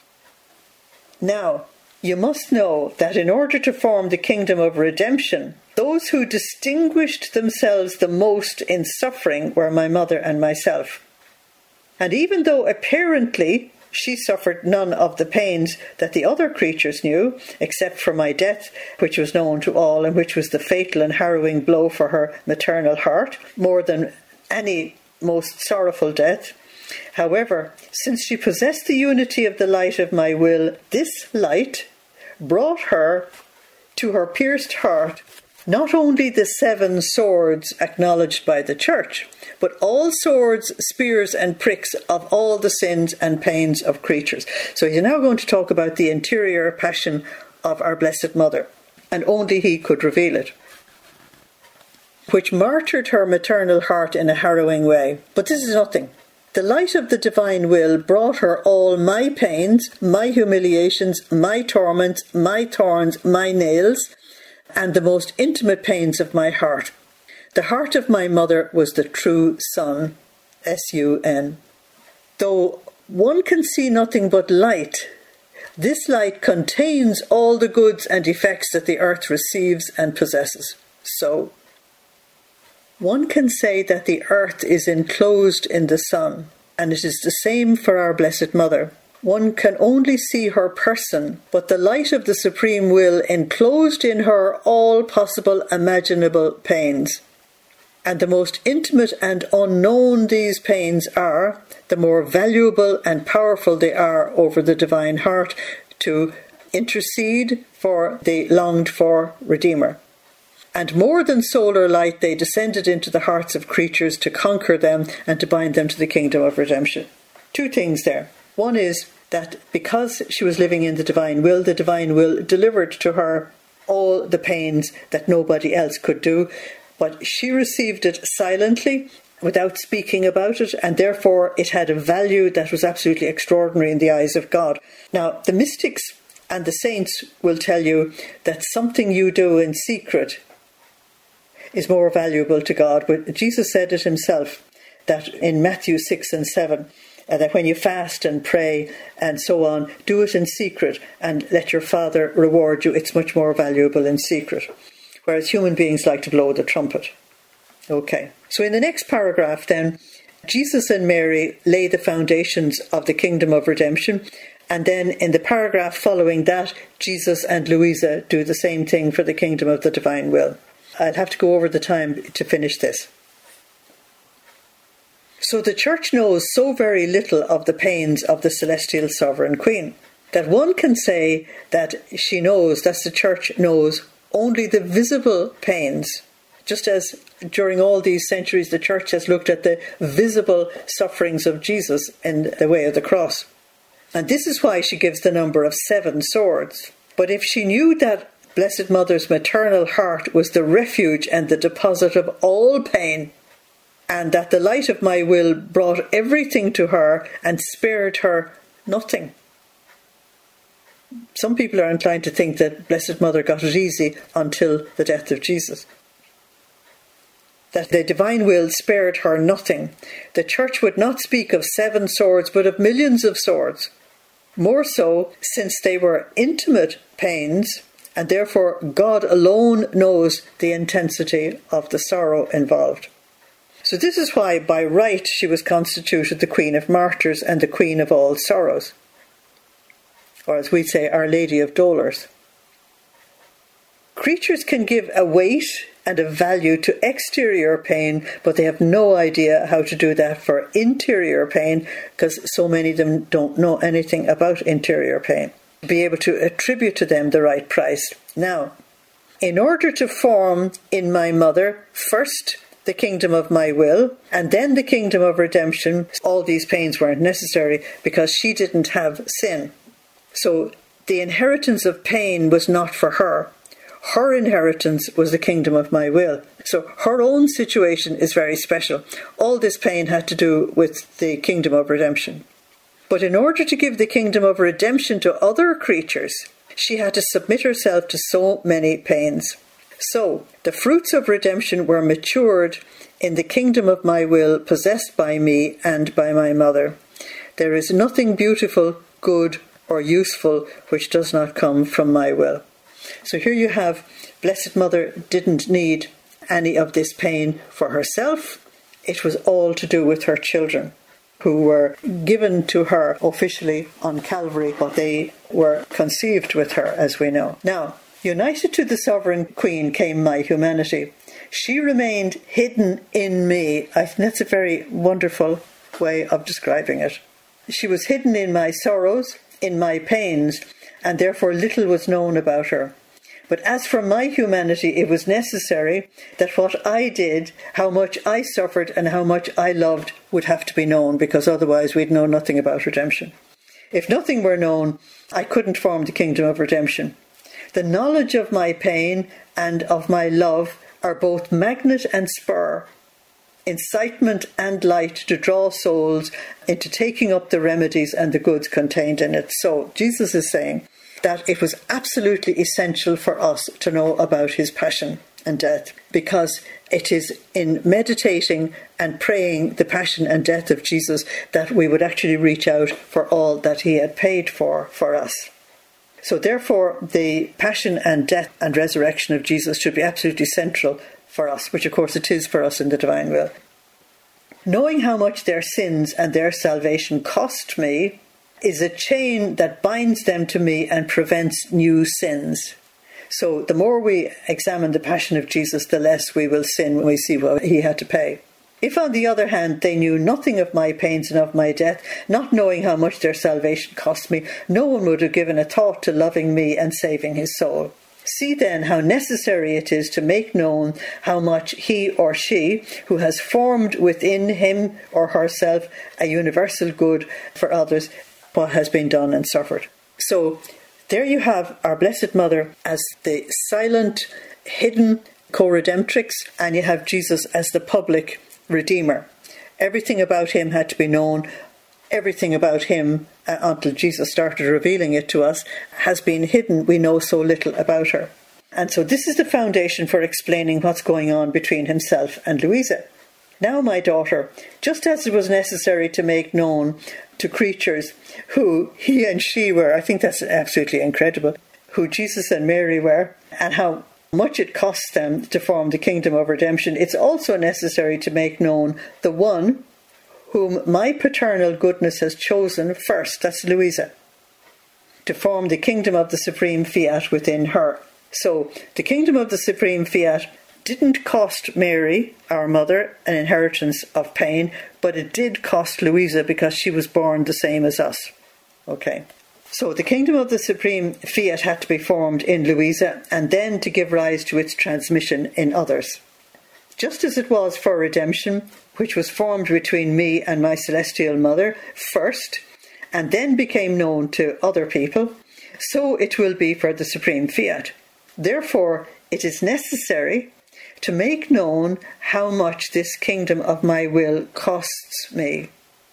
Now, you must know that in order to form the kingdom of redemption, those who distinguished themselves the most in suffering were my mother and myself. And even though apparently she suffered none of the pains that the other creatures knew, except for my death, which was known to all, and which was the fatal and harrowing blow for her maternal heart, more than any most sorrowful death. However, since she possessed the unity of the light of my will, this light brought her to her pierced heart not only the seven swords acknowledged by the church, but all swords, spears and pricks of all the sins and pains of creatures. So he's now going to talk about the interior passion of our Blessed Mother, and only he could reveal it, which martyred her maternal heart in a harrowing way. But this is nothing. The light of the divine will brought her all my pains, my humiliations, my torments, my thorns, my nails, and the most intimate pains of my heart. The heart of my mother was the true sun, S U N. Though one can see nothing but light, this light contains all the goods and effects that the earth receives and possesses. So, one can say that the earth is enclosed in the sun, and it is the same for our Blessed Mother. One can only see her person, but the light of the supreme will enclosed in her all possible imaginable pains. And the most intimate and unknown these pains are, the more valuable and powerful they are over the divine heart to intercede for the longed-for Redeemer. And more than solar light, they descended into the hearts of creatures to conquer them and to bind them to the kingdom of redemption. Two things there. One is that because she was living in the divine will, the divine will delivered to her all the pains that nobody else could do, but she received it silently, without speaking about it, and therefore it had a value that was absolutely extraordinary in the eyes of God. Now, the mystics and the saints will tell you that something you do in secret is more valuable to God, but Jesus said it himself, that in Matthew six and seven, uh, that when you fast and pray and so on, do it in secret and let your Father reward you. It's much more valuable in secret, whereas human beings like to blow the trumpet. Okay, so in the next paragraph then, Jesus and Mary lay the foundations of the kingdom of redemption, and then in the paragraph following that, Jesus and Louisa do the same thing for the kingdom of the divine will. I'll have to go over the time to finish this. So the Church knows so very little of the pains of the celestial sovereign Queen that one can say that she knows, that the Church knows only the visible pains. Just as during all these centuries the Church has looked at the visible sufferings of Jesus in the way of the cross. And this is why she gives the number of seven swords. But if she knew that Blessed Mother's maternal heart was the refuge and the deposit of all pain, and that the light of my will brought everything to her and spared her nothing. Some people are inclined to think that Blessed Mother got it easy until the death of Jesus. That the divine will spared her nothing. The Church would not speak of seven swords, but of millions of swords. More so, since they were intimate pains, and therefore God alone knows the intensity of the sorrow involved. So this is why, by right, she was constituted the Queen of Martyrs and the Queen of all sorrows. Or as we'd say, Our Lady of Dolors. Creatures can give a weight and a value to exterior pain, but they have no idea how to do that for interior pain, because so many of them don't know anything about interior pain. Be able to attribute to them the right price. Now, in order to form in my mother, first the kingdom of my will, and then the kingdom of redemption, all these pains weren't necessary because she didn't have sin. So the inheritance of pain was not for her. Her inheritance was the kingdom of my will. So her own situation is very special. All this pain had to do with the kingdom of redemption. But in order to give the kingdom of redemption to other creatures, she had to submit herself to so many pains. So the fruits of redemption were matured in the kingdom of my will, possessed by me and by my mother. There is nothing beautiful, good, or useful which does not come from my will. So here you have, Blessed Mother didn't need any of this pain for herself. It was all to do with her children, who were given to her officially on Calvary, but they were conceived with her, as we know. Now, united to the sovereign Queen came my humanity. She remained hidden in me. I think that's a very wonderful way of describing it. She was hidden in my sorrows, in my pains, and therefore little was known about her. But as for my humanity, it was necessary that what I did, how much I suffered and how much I loved would have to be known, because otherwise we'd know nothing about redemption. If nothing were known, I couldn't form the kingdom of redemption. The knowledge of my pain and of my love are both magnet and spur, incitement and light to draw souls into taking up the remedies and the goods contained in it. So Jesus is saying that it was absolutely essential for us to know about his passion and death, because it is in meditating and praying the passion and death of Jesus that we would actually reach out for all that he had paid for for us. So therefore, the passion and death and resurrection of Jesus should be absolutely central for us, which of course it is for us in the divine will. Knowing how much their sins and their salvation cost me is a chain that binds them to me and prevents new sins. So the more we examine the passion of Jesus, the less we will sin when we see what he had to pay. If, on the other hand, they knew nothing of my pains and of my death, not knowing how much their salvation cost me, no one would have given a thought to loving me and saving his soul. See then how necessary it is to make known how much he or she, who has formed within him or herself a universal good for others, what has been done and suffered. So there you have our Blessed Mother as the silent, hidden co-redemptrix, and you have Jesus as the public Redeemer. Everything about him had to be known. Everything about him, uh, until Jesus started revealing it to us, has been hidden. We know so little about her. And so this is the foundation for explaining what's going on between himself and Louisa. Now, my daughter, just as it was necessary to make known to creatures who he and she were, I think that's absolutely incredible, who Jesus and Mary were, and how much it costs them to form the kingdom of redemption, it's also necessary to make known the one whom my paternal goodness has chosen first, that's Louisa, to form the kingdom of the supreme fiat within her. So the kingdom of the supreme fiat didn't cost Mary, our mother, an inheritance of pain, but it did cost Louisa because she was born the same as us. Okay. So the kingdom of the supreme fiat had to be formed in Louisa, and then to give rise to its transmission in others. Just as it was for redemption, which was formed between me and my celestial mother first, and then became known to other people, so it will be for the supreme fiat. Therefore, it is necessary to make known how much this kingdom of my will costs me,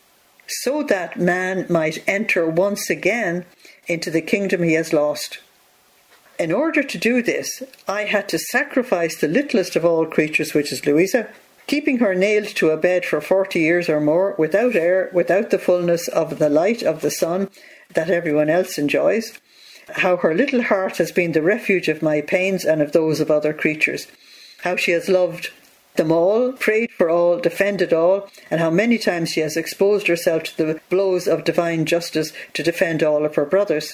so that man might enter once again into the kingdom he has lost. In order to do this, I had to sacrifice the littlest of all creatures, which is Louisa, keeping her nailed to a bed for forty years or more, without air, without the fullness of the light of the sun that everyone else enjoys, how her little heart has been the refuge of my pains and of those of other creatures, how she has loved them all, prayed for all, defended all, and how many times she has exposed herself to the blows of divine justice to defend all of her brothers.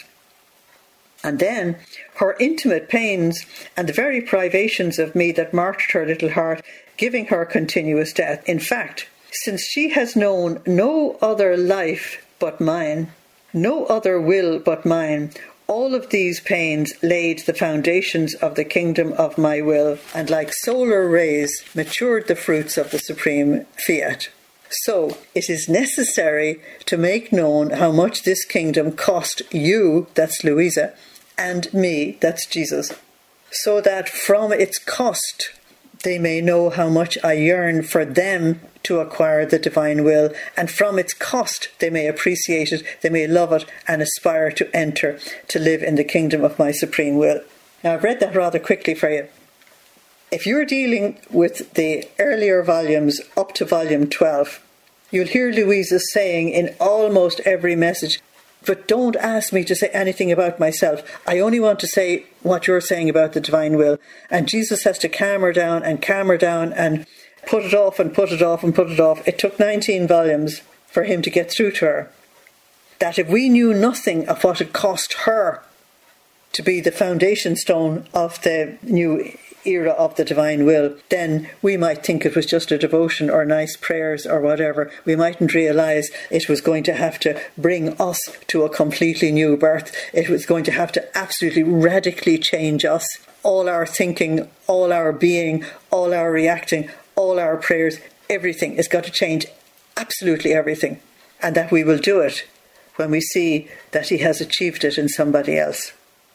And then her intimate pains and the very privations of me that martyred her little heart, giving her continuous death. In fact, since she has known no other life but mine, no other will but mine, all of these pains laid the foundations of the kingdom of my will, and like solar rays matured the fruits of the supreme fiat. So it is necessary to make known how much this kingdom cost you, that's Louisa, and me, that's Jesus, so that from its cost they may know how much I yearn for them to acquire the divine will, and from its cost they may appreciate it, they may love it, and aspire to enter, to live in the kingdom of my supreme will. Now, I've read that rather quickly for you. If you're dealing with the earlier volumes up to volume twelve, you'll hear Louisa saying in almost every message, but don't ask me to say anything about myself. I only want to say what you're saying about the divine will. And Jesus has to calm her down and calm her down and put it off and put it off and put it off. It took nineteen volumes for him to get through to her. That if we knew nothing of what it cost her to be the foundation stone of the new era of the divine will, then we might think it was just a devotion or nice prayers or whatever. We mightn't realise it was going to have to bring us to a completely new birth. It was going to have to absolutely radically change us. All our thinking, all our being, all our reacting, all our prayers, everything has got to change, absolutely everything. And that we will do it when we see that he has achieved it in somebody else.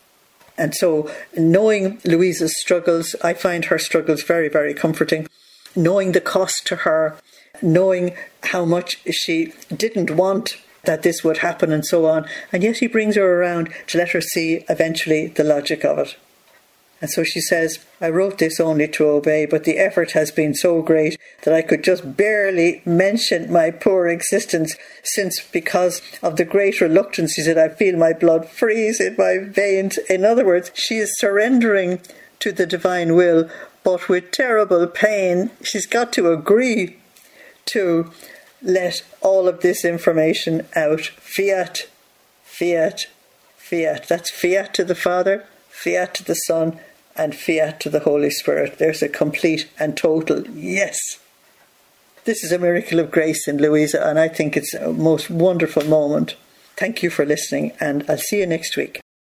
And so, knowing Louisa's struggles, I find her struggles very, very comforting. Knowing the cost to her, knowing how much she didn't want that this would happen and so on, and yet he brings her around to let her see eventually the logic of it. And so she says, I wrote this only to obey, but the effort has been so great that I could just barely mention my poor existence, since because of the great reluctance, she said, I feel my blood freeze in my veins. In other words, she is surrendering to the divine will, but with terrible pain. She's got to agree to let all of this information out. Fiat, fiat, fiat. That's fiat to the Father, fiat to the Son, and fiat to the Holy Spirit. There's a complete and total yes. This is a miracle of grace in Louisa, and I think it's a most wonderful moment. Thank you for listening, and I'll see you next week.